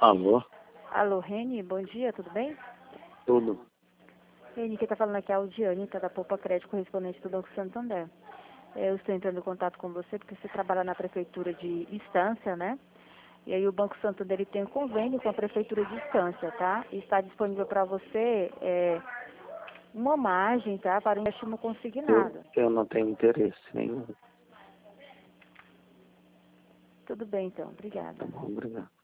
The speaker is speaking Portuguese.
Alô? Alô, Reni, bom dia, tudo bem? Tudo. Reni, quem está falando aqui é a Aldiane, da Poupa Crédito, correspondente do Banco Santander. Eu estou entrando em contato com você porque você trabalha na Prefeitura de Estância, né? E aí o Banco Santander ele tem um convênio com a Prefeitura de Estância, tá? E está disponível para você uma margem, tá? Para um empréstimo consignado. Eu não tenho interesse nenhum. Tudo bem, então. Obrigada. Tá bom, obrigado.